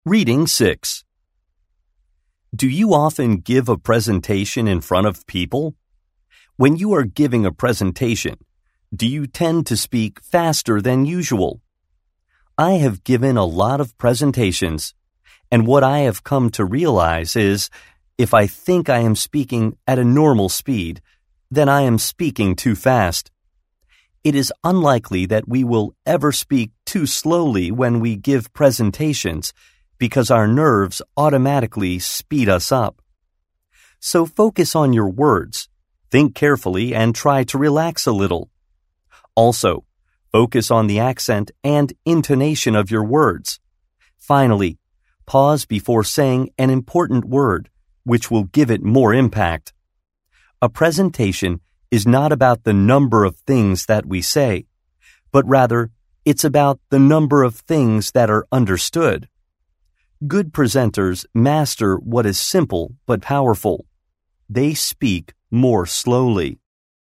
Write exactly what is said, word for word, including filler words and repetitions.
Reading six. Do you often give a presentation in front of people? When you are giving a presentation, do you tend to speak faster than usual? I have given a lot of presentations, and what I have come to realize is, if I think I am speaking at a normal speed, then I am speaking too fast. It is unlikely that we will ever speak too slowly when we give presentations, because our nerves automatically speed us up. So focus on your words, think carefully, and try to relax a little. Also, focus on the accent and intonation of your words. Finally, pause before saying an important word, which will give it more impact. A presentation is not about the number of things that we say, but rather it's about the number of things that are understood. Good presenters master what is simple but powerful. They speak more slowly.